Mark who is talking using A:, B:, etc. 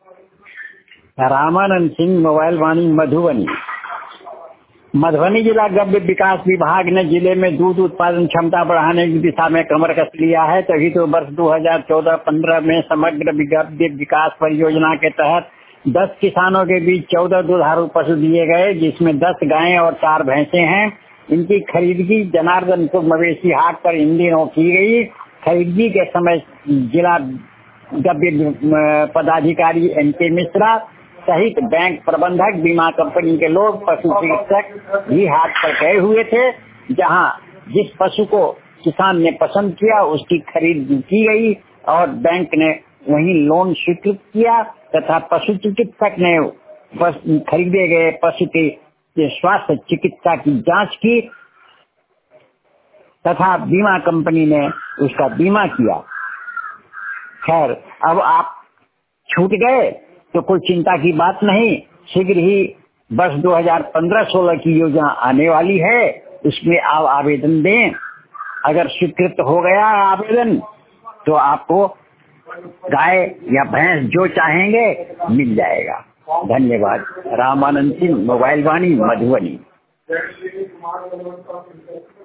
A: Ramanand Singh, mobile Vaani, Madhubani. Madhubani जिला गव्य विकास विभाग ने जिले में दूध उत्पादन क्षमता बढ़ाने की दिशा में कमर कस लिया है। तभी तो वर्ष 2014-15 में समग्र गव्य विकास परियोजना के तहत 10 किसानों के बीच 14 दुधारू पशु दिए गए, जिसमें 10 गायें और 4 भैंसे हैं। इनकी खरीदगी जनार्दनपुर मवेशी हाट पर इन दिनों की गई। खरीदगी के समय जिला गव्य पदाधिकारी NK मिश्रा सहित बैंक प्रबंधक, बीमा कंपनी के लोग, पशु चिकित्सक भी हाट पर गए हुए थे, जहां जिस पशु को किसान ने पसंद किया उसकी खरीद की गई और बैंक ने वहीं लोन स्वीकृत किया तथा पशु चिकित्सक ने खरीदे गए पशु के स्वास्थ्य चिकित्सा की जांच की तथा बीमा कंपनी ने उसका बीमा किया। खैर, अब आप छूट गए तो कोई चिंता की बात नहीं। शीघ्र ही वर्ष 2015-16 की योजना आने वाली है, उसमें आप आवेदन दें। अगर स्वीकृत हो गया आवेदन तो आपको गाय या भैंस जो चाहेंगे मिल जाएगा। धन्यवाद। रामानंद सिंह, मोबाइल वाणी, मधुबनी।